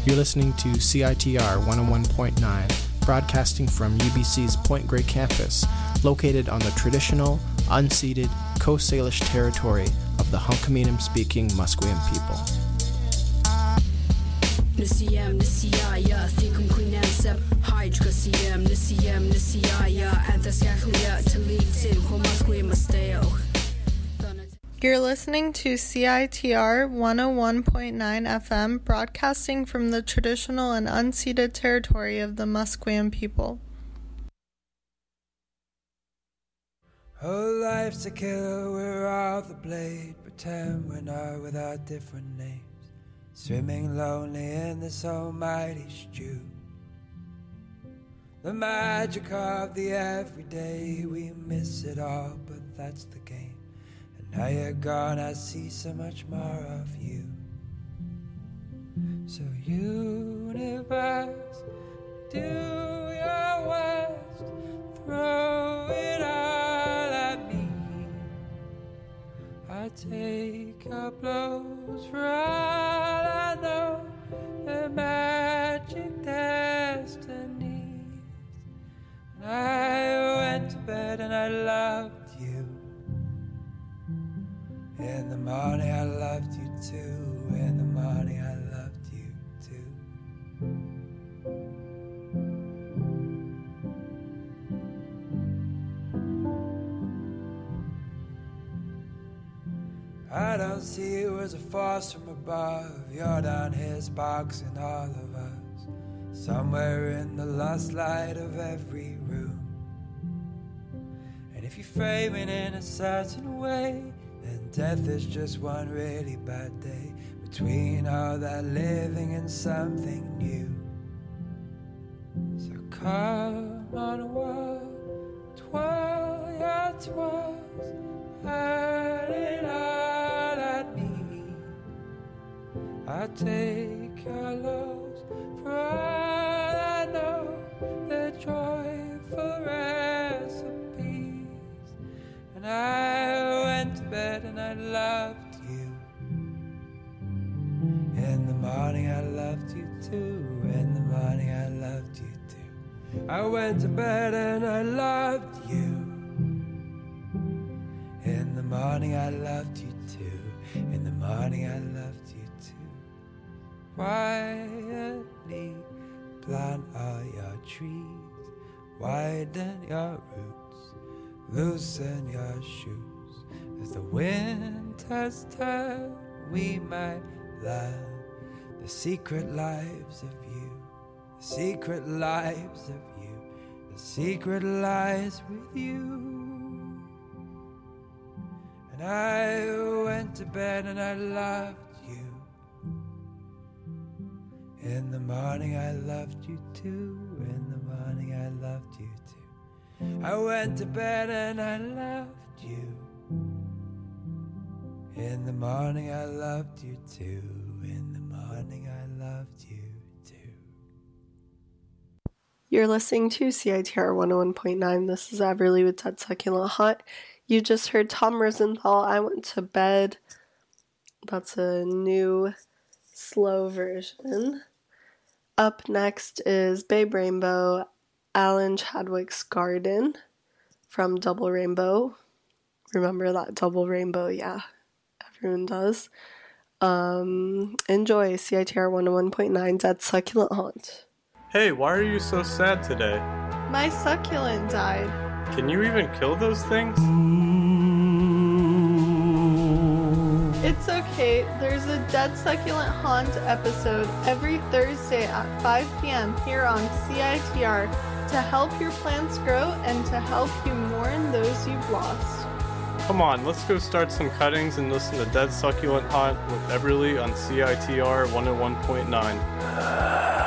You're listening to CITR 101.9, broadcasting from UBC's Point Grey campus, located on the traditional, unceded Coast Salish territory of the Hunkaminam-speaking Musqueam people. You're listening to CITR 101.9 FM, broadcasting from the traditional and unceded territory of the Musqueam people. Oh, life's a killer, we're off the blade. Pretend we're not without different names. Swimming lonely in this almighty stew. The magic of the everyday, we miss it all, but that's the game. And now you're gone, I see so much more of you. So universe, do your worst, throw it all at me. I take your blows for all I know, the magic destinies. And I went to bed and I loved you. In the morning I loved you too. In the morning I loved you too. I don't see you as a force from above. You're down here sparking all of us, somewhere in the lost light of every room. And if you frame it in a certain way, then death is just one really bad day between all that living and something new. So come on, world, twirl your twirls, hurt it all at me. I take your lows for all I know, the joyful recipes. And I went to bed and I loved you. In the morning I loved you too. In the morning I loved you too. I went to bed and I loved you. In the morning I loved you too. In the morning I loved you too. Quietly plant all your trees, widen your roots, loosen your shoes. As the winters turn, we might learn the secret lives of you, the secret lives of you, the secret lies with you. And I went to bed and I loved you. In the morning I loved you too. In the morning I loved you too. I went to bed and I loved you. In the morning I loved you too. In the morning I loved you too. You're listening to CITR 101.9. This is Everly with Dead Succulent Hot. You just heard Tom Rosenthal, I Went to Bed. That's a new slow version. Up next is Babe Rainbow, Alan Chadwick's Garden from Double Rainbow. Remember that Double Rainbow? Yeah, everyone does. Enjoy CITR 101.9 Dead Succulent Haunt. Hey, why are you so sad today? My succulent died. Can you even kill those things? It's okay. There's a Dead Succulent Haunt episode every Thursday at 5 p.m. here on CITR to help your plants grow and to help you mourn those you've lost. Come on, let's go start some cuttings and listen to Dead Succulent Haunt with Everly on CITR 101.9.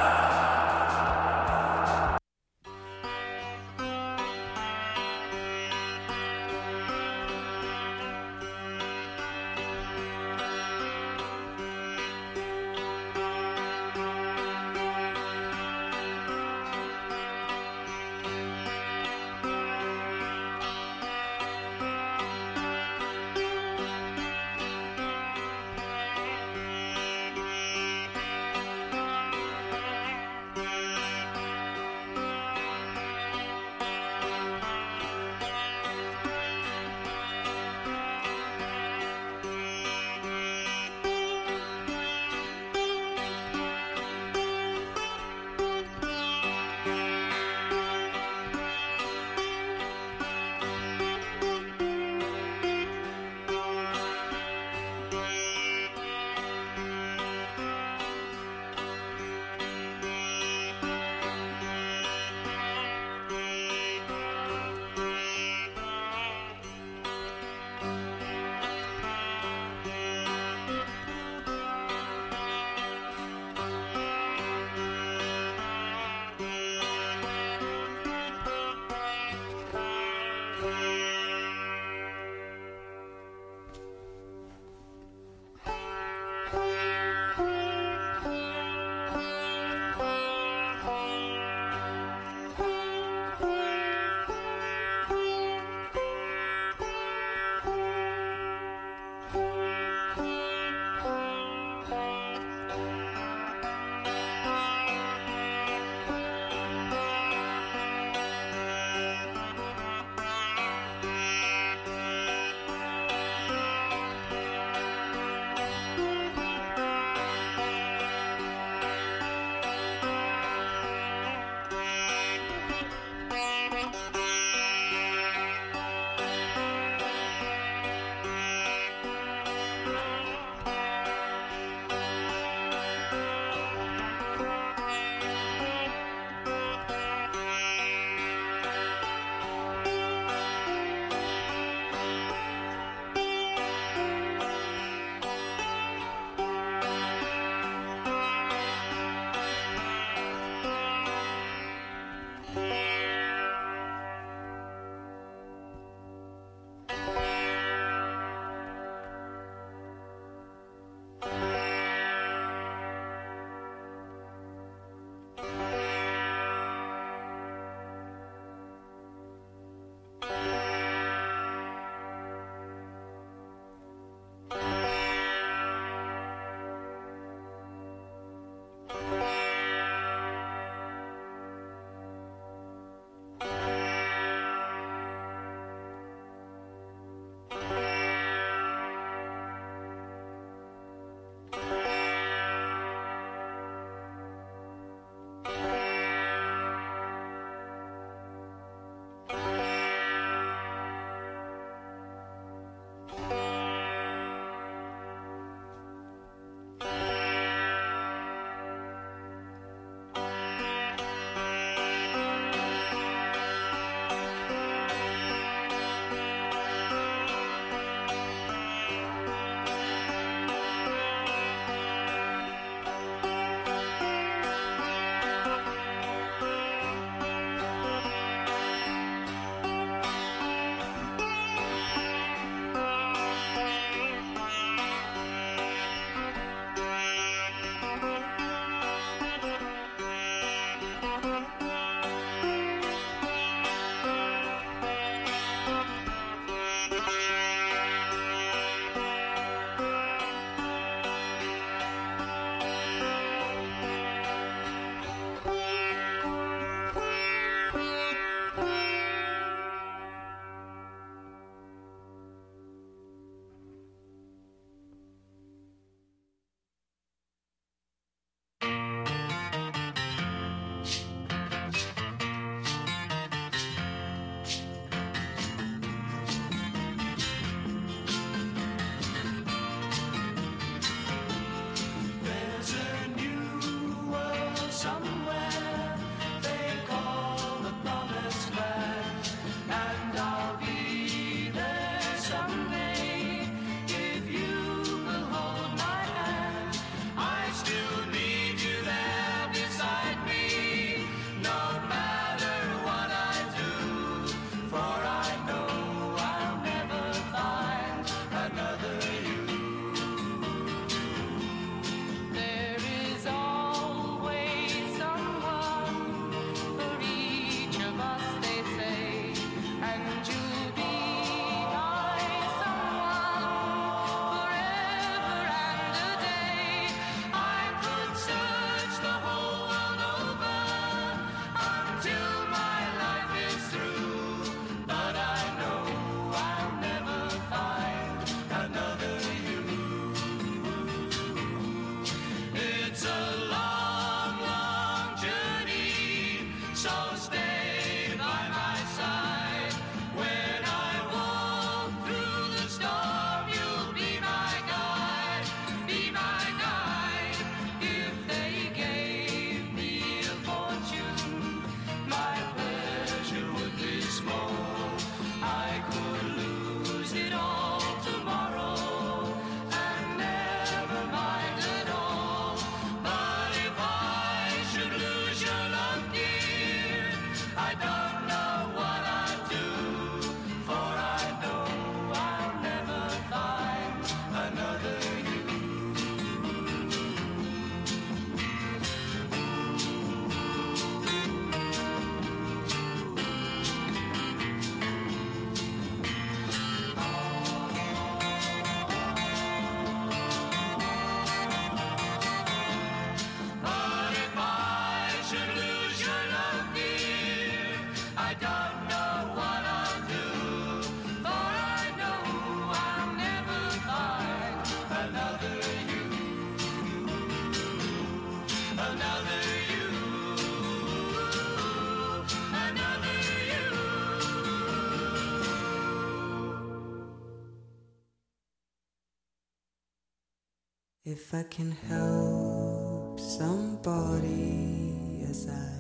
if I can help somebody as I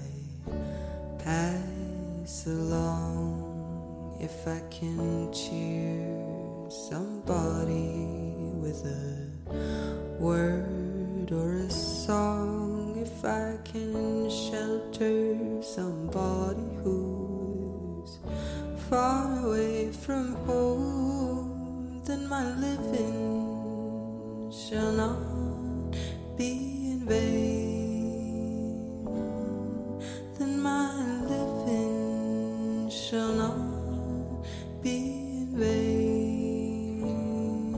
pass along, if I can cheer somebody with a word or a song, if I can shelter somebody who's far away from home, then my living shall not be in vain, then my living shall not be in vain.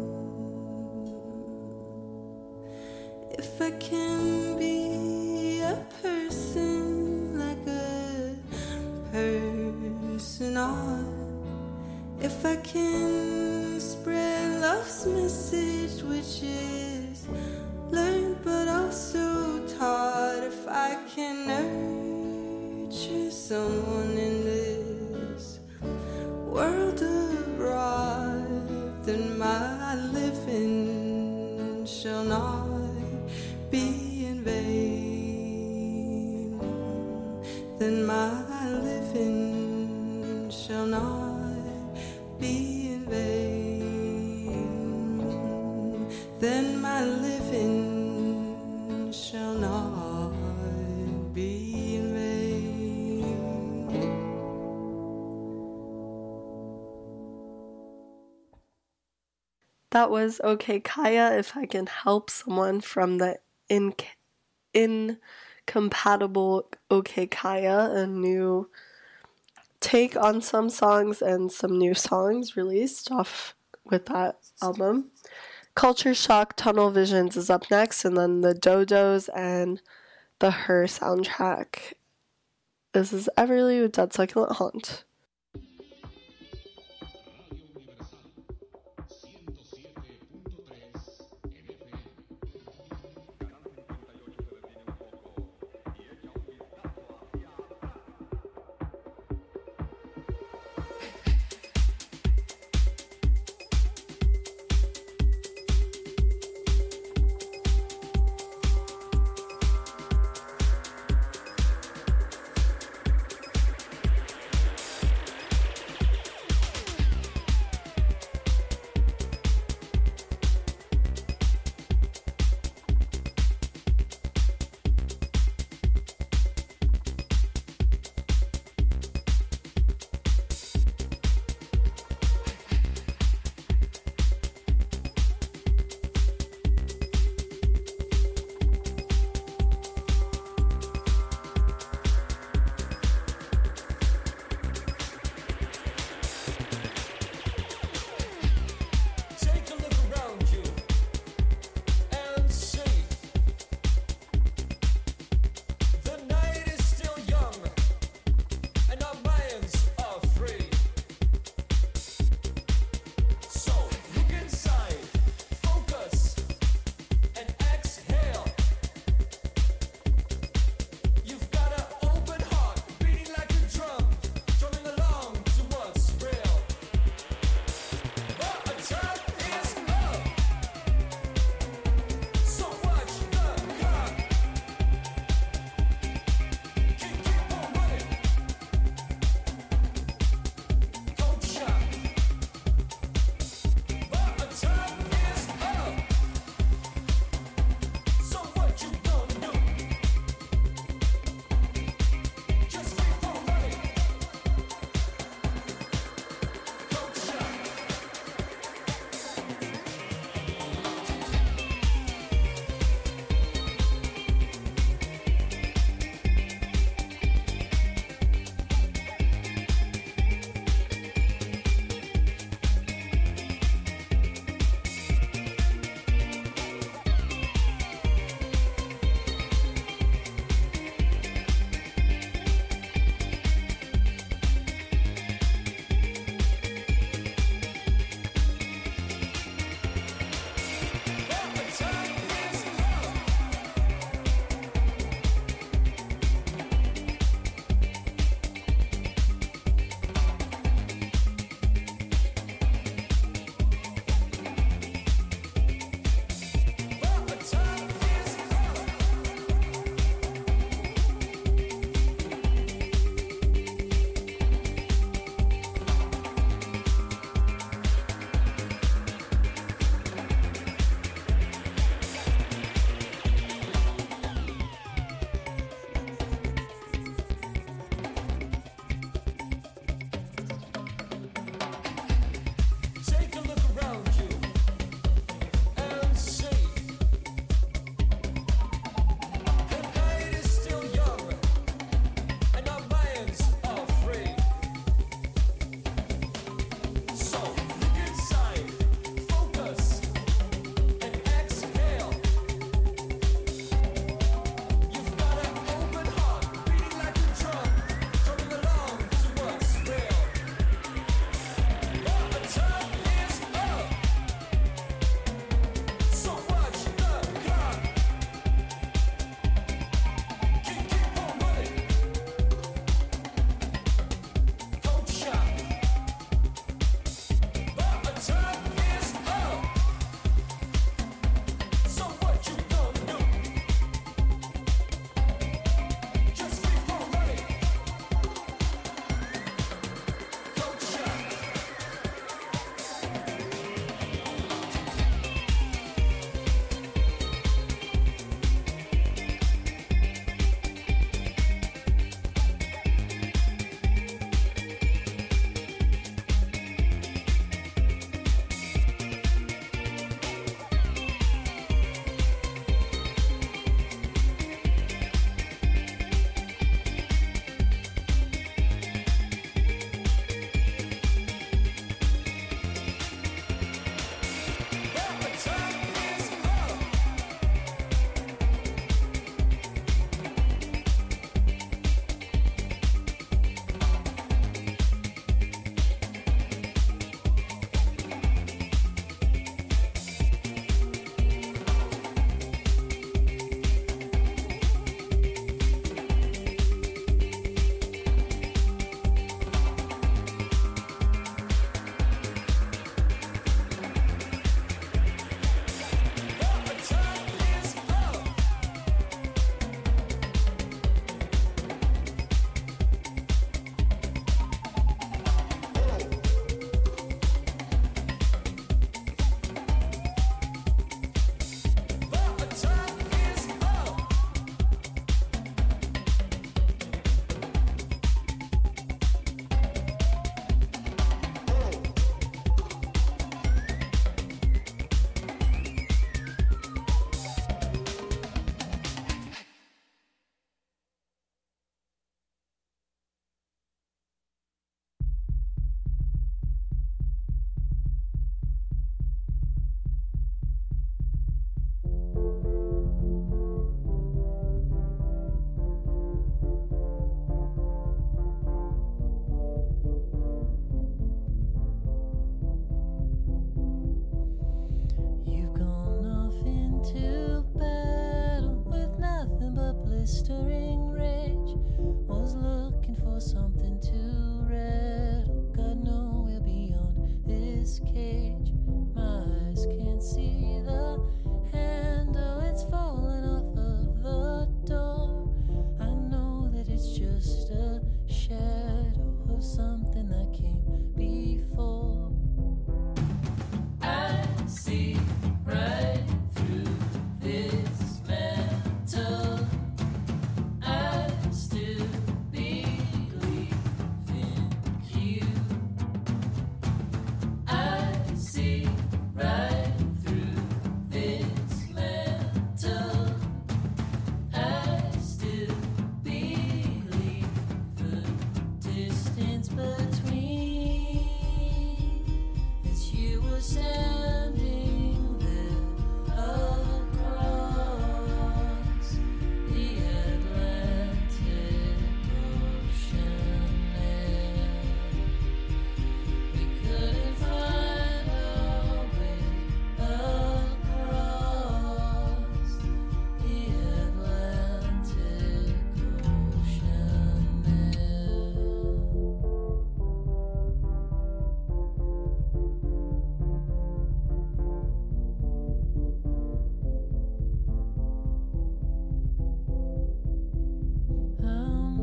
If I can be a person like a person ought, if I can spread love's message, which is learned but also taught, if I can nurture someone in this world abroad, then my living shall not be in vain, then my living shall not be in vain, then my living shall not be in vain. That was Okay Kaya, If I Can Help Someone, from the Incompatible Okay Kaya, a new take on some songs and some new songs released off with that album. Culture Shock Tunnel Visions is up next, and then the Dodos and the Her soundtrack. This is Everly with Dead Succulent Haunt.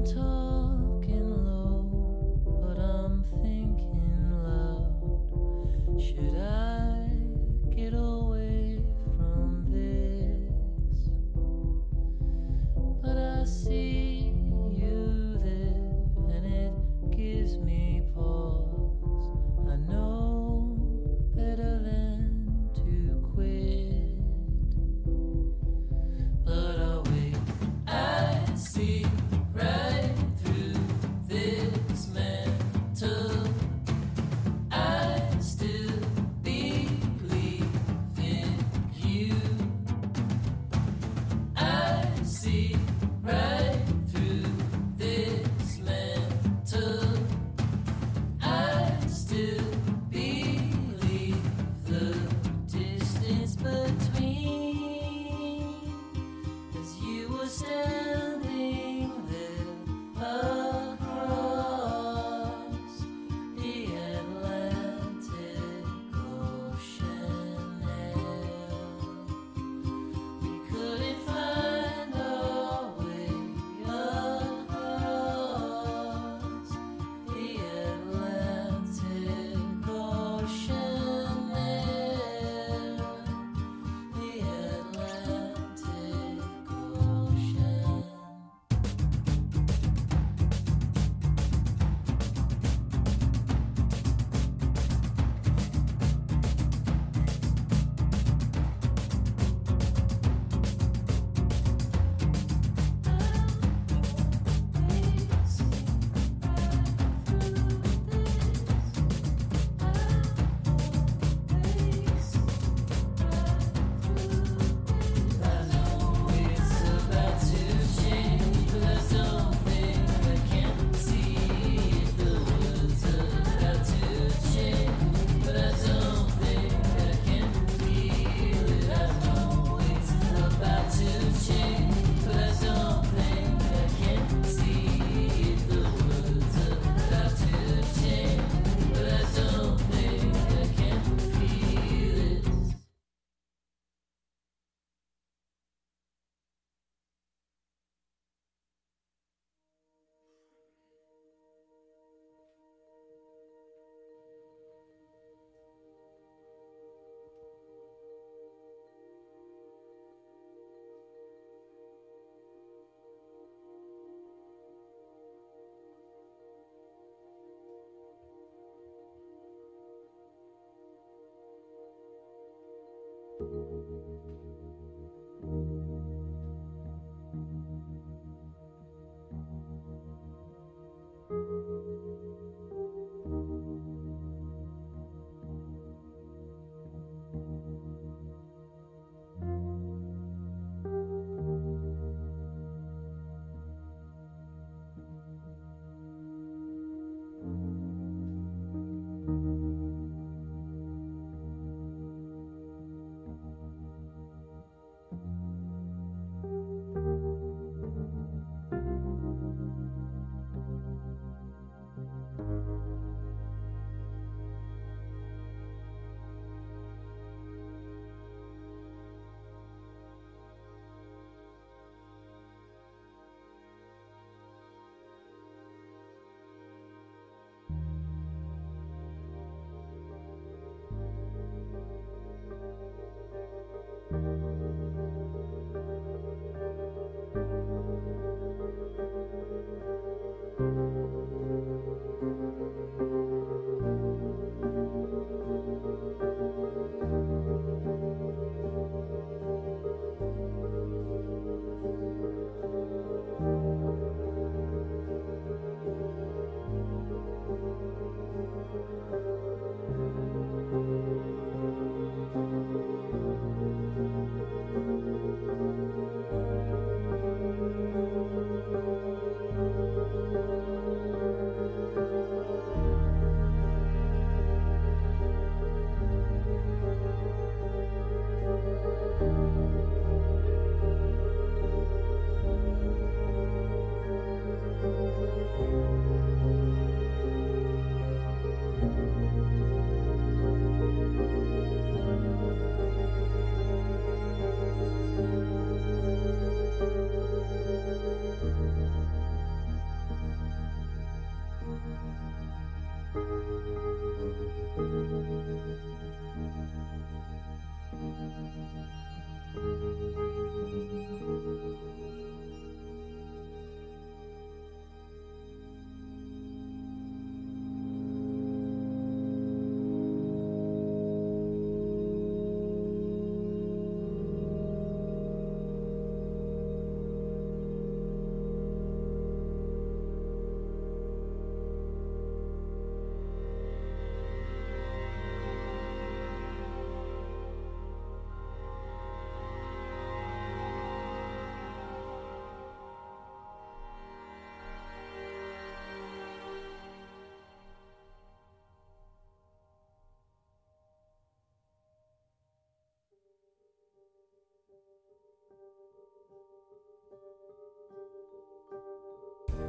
talking low, but I'm thinking loud. Should I get away from this? But I see you there, and it gives me pause. I know better than to quit, but I wait. I see right through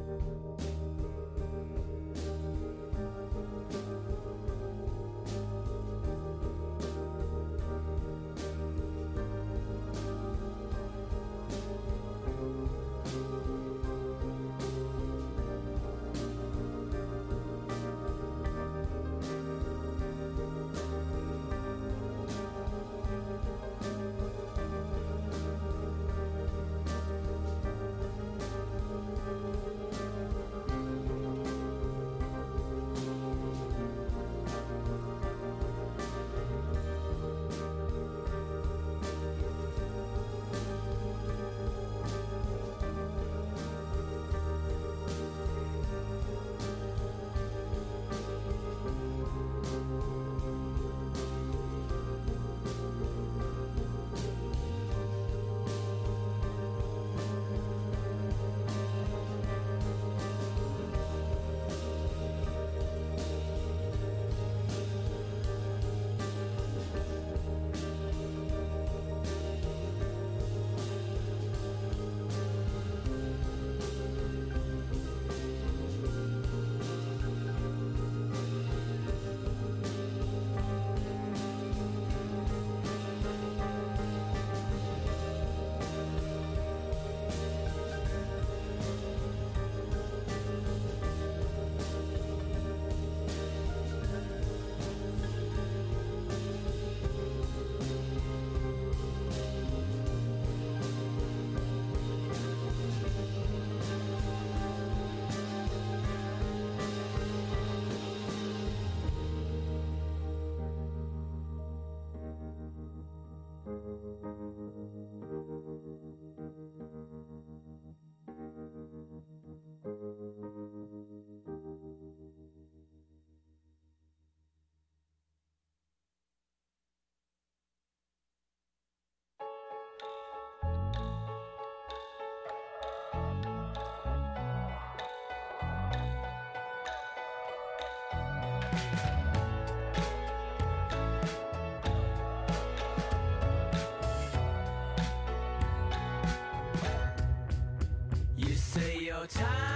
your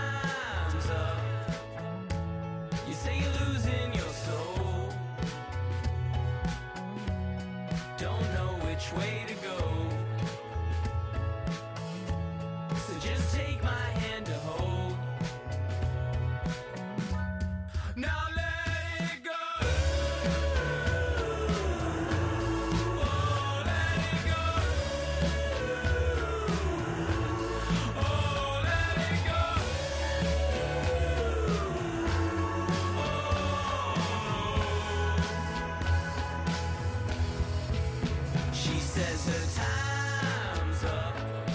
time's up. You say you're losing your soul. Don't know which way to go. So just take my hand to hold. Now let it go. Oh, let it go. Oh, let it go. Oh. She says her time's up.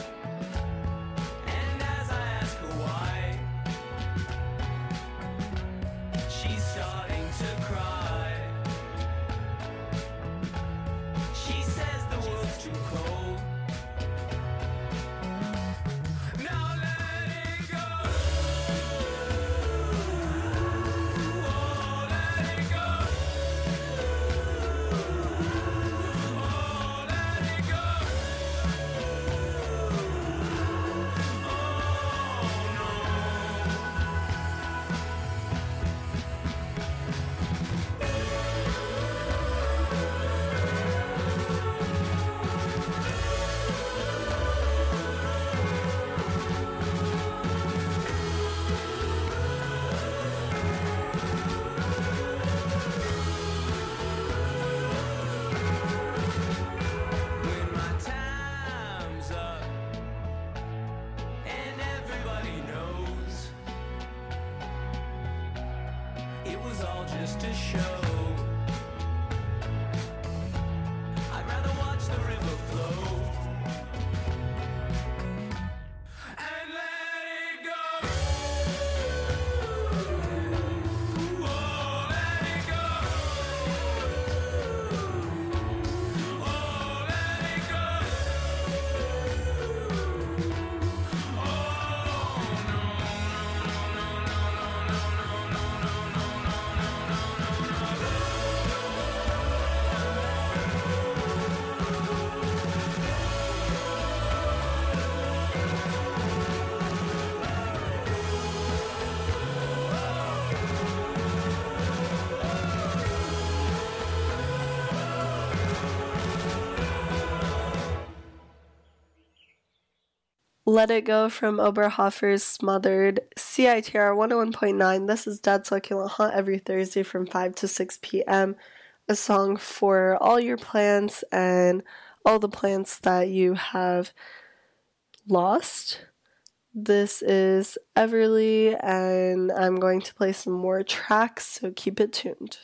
And as I ask her why, she's starting to cry. She says the world's too cold. Now let it go. Oh, let it go. Oh, let it go. When my time's up and everybody knows it was all just a show, I'd rather watch the river flow and let it go. Oh, let it go. Oh, let it go. Oh, no, no, no, no, no, no, no, no, no, no, no, no, no, no, no. Let It Go from Oberhofer's Smothered. CITR 101.9. This is Dead Succulent Haunt every Thursday from 5 to 6 p.m. A song for all your plants and all the plants that you have lost. This is Everly, and I'm going to play some more tracks, so keep it tuned.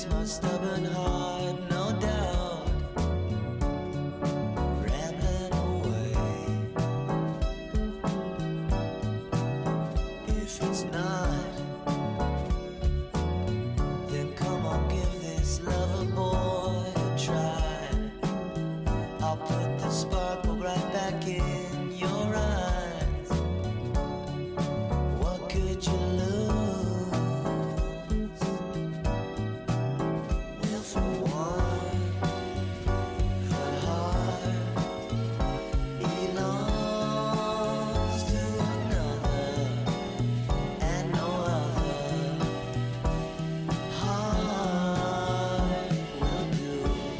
just my stubborn heart, no doubt, rambling away. If it's not, then come on, give this lover boy a try. I'll put the sparkle right back in your eyes. What could you lose? Well, for one, her heart belongs to another, and no other heart will do.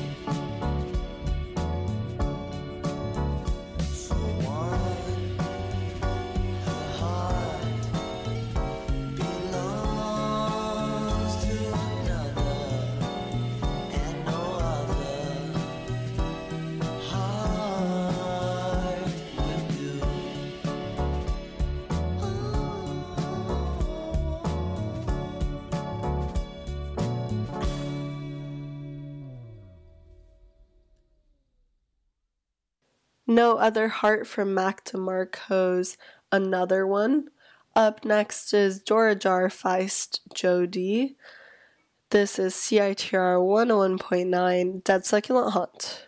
For one, her heart belongs to another, and no other heart will do. No Other Heart from Mac DeMarco's Another One. Up next is Dora Jar Feist Jody. This is CITR 101.9 Dead Succulent Haunt.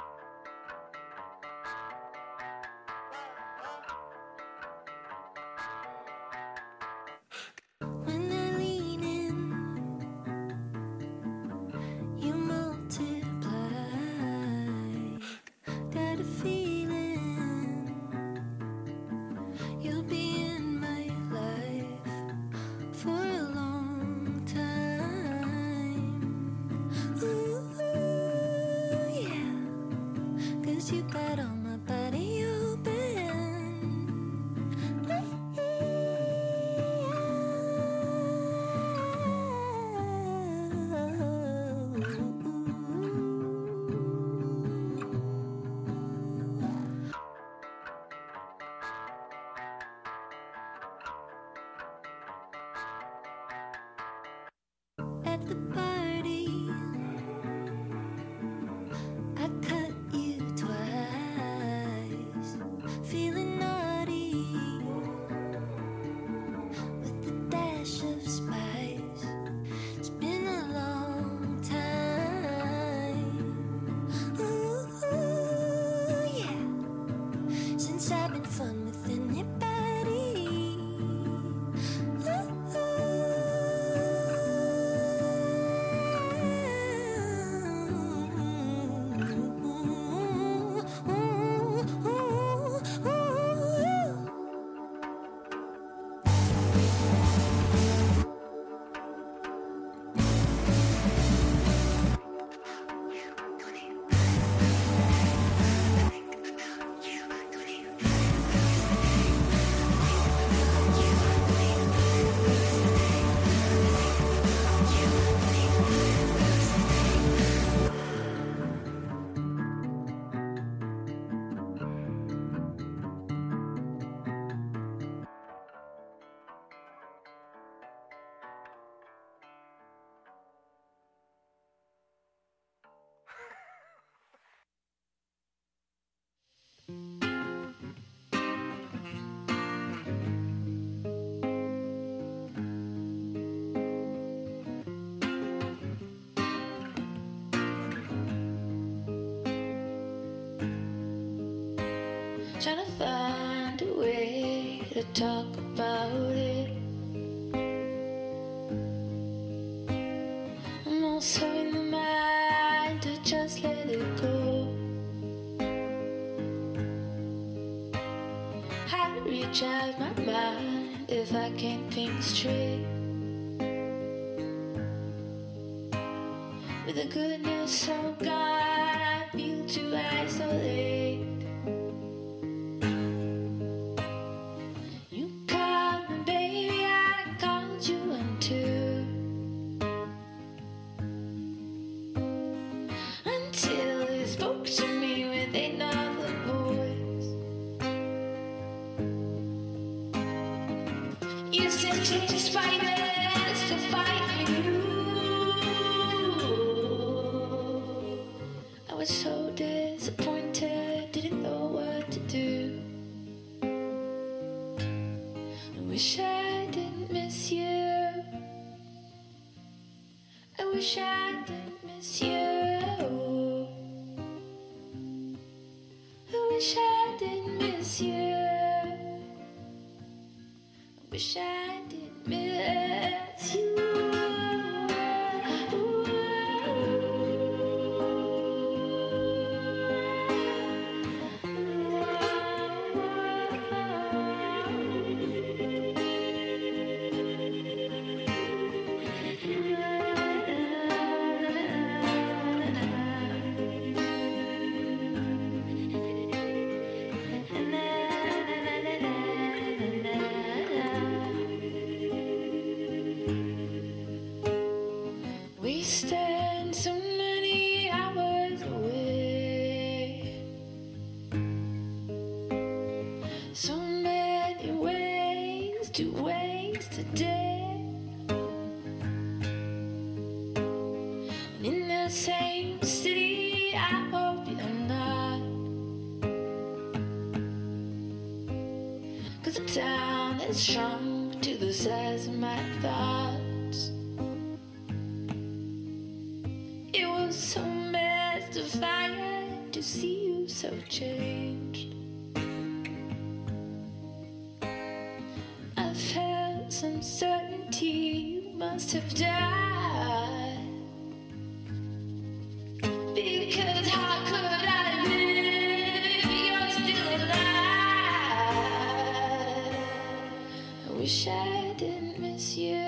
When I lean in, you multiply. Got a feeling you'll be in my life for a long time. Ooh, yeah. 'Cause you got all my body open. At the party, I cut you twice. Feeling naughty with a dash of spice. It's been a long time. Ooh, yeah. Since I've been fun with anybody. Trying to find a way to talk about it. I'm also in the mind to just let it go. How to recharge my mind if I can't think straight. With the goodness so gone, I feel to isolate. You called me, baby, I called you until you spoke to me with another voice. You said to fight us to fight you. wish I didn't miss you. I wish I didn't miss you. I wish I didn't miss you. I wish I didn't miss you. We stand so many hours away, so many ways to waste a day. And in the same city, I hope you're not, 'cause the town has shrunk to the size of my thoughts. It was so mystifying to see you so changed. I felt some certainty you must have died. Because how could I live if you're still alive? I wish I didn't miss you.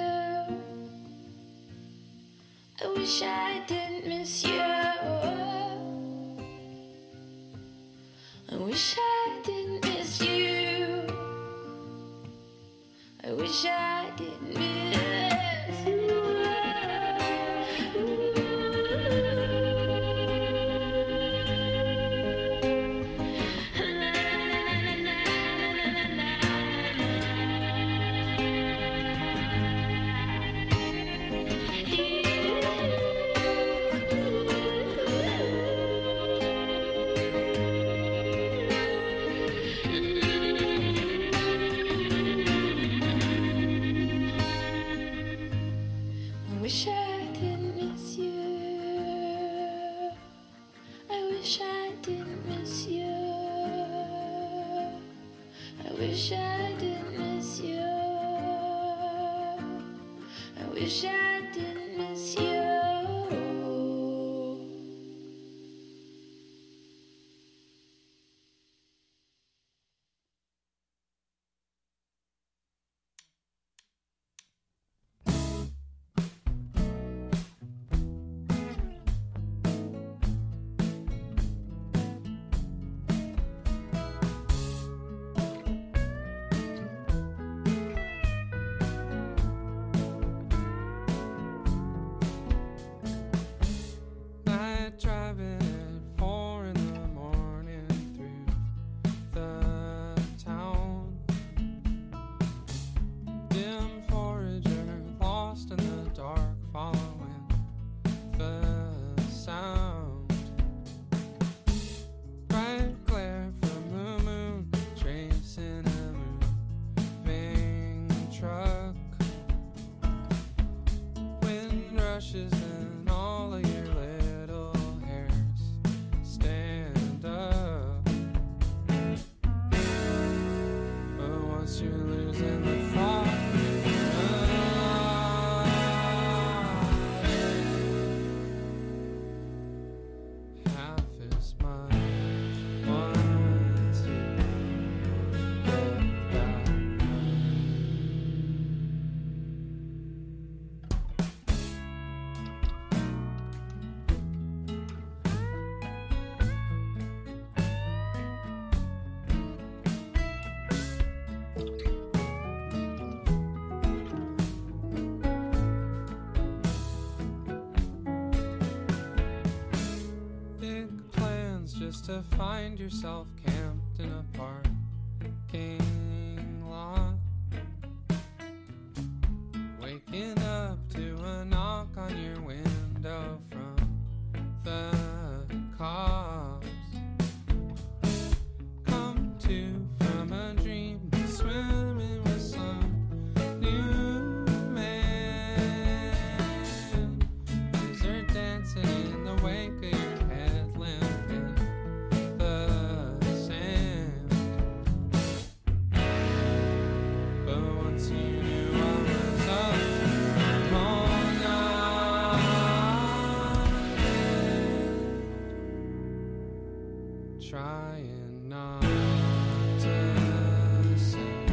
I wish I didn't miss you. I wish I didn't miss you. I wish I didn't miss you. I wish I didn't miss you. I wish I didn't miss you. I wish I didn't miss you. I wish I didn't miss you. Night driving at 4 in the morning through the town. Dim forager lost in the dark, following the sound. Bright glare from the moon, tracing a moving truck. Wind rushes in all of your little hairs stand up. But once you're losing the thought, half is mine once you get back. Big plans just to find yourself camped in a parking lot. Waking up to a knock on your window from the cops. Come to from a dream, swimming with some once you knew I was among us, trying not to sing.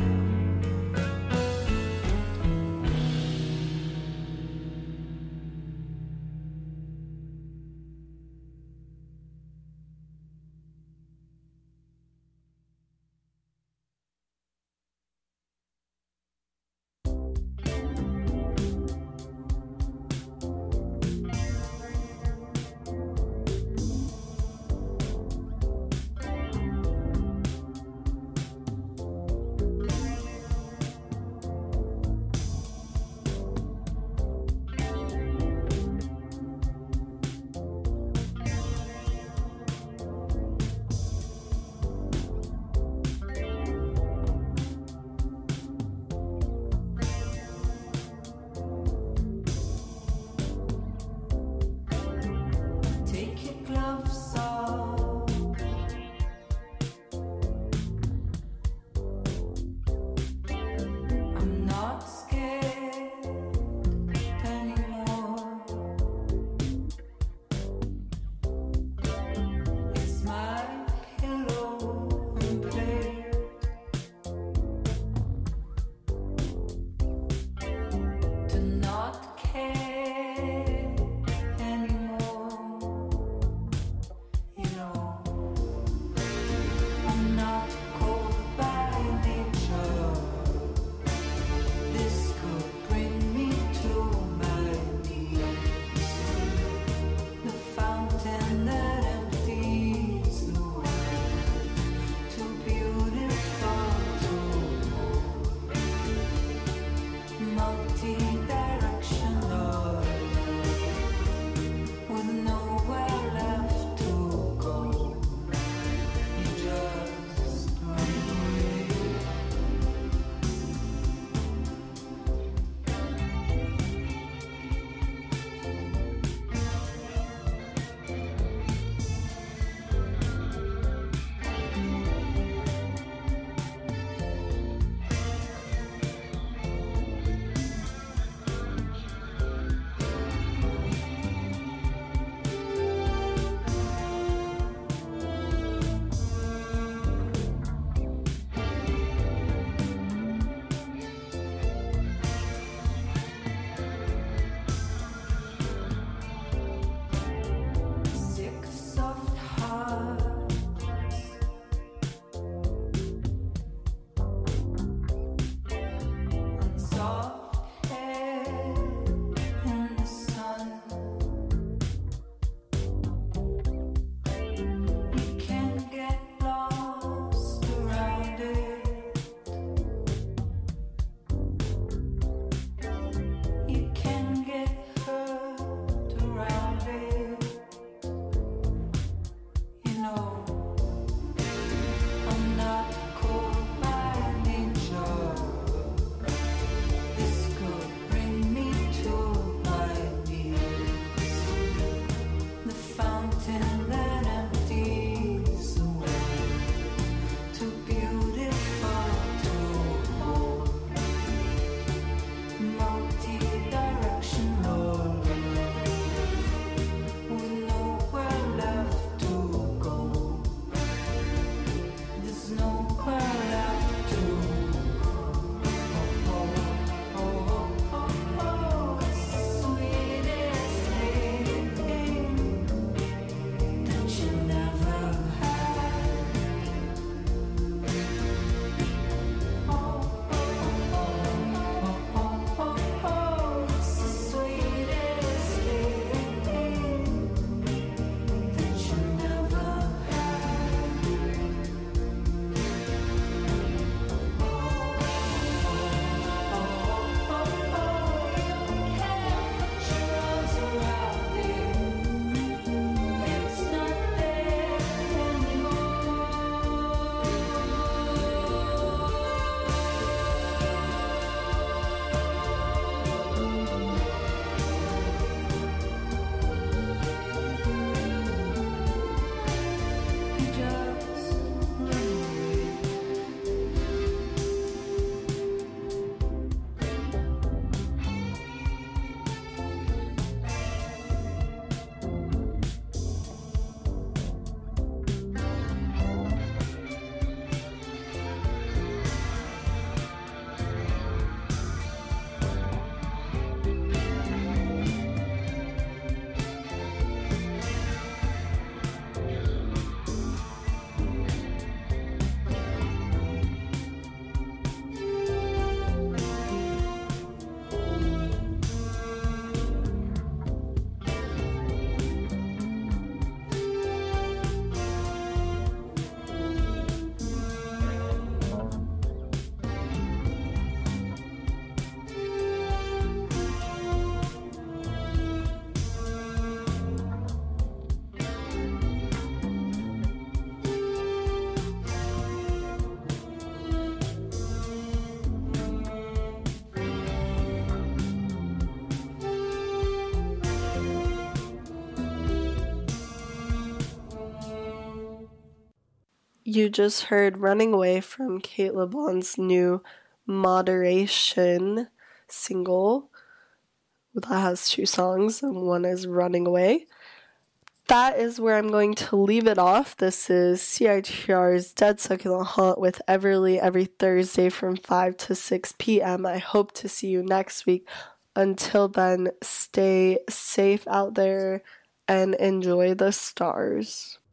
You just heard Running Away from Kate LeBon's new Moderation single. That has 2 songs, and one is Running Away. That is where I'm going to leave it off. This is CITR's Dead Succulent Haunt with Everly every Thursday from 5 to 6 p.m. I hope to see you next week. Until then, stay safe out there and enjoy the stars.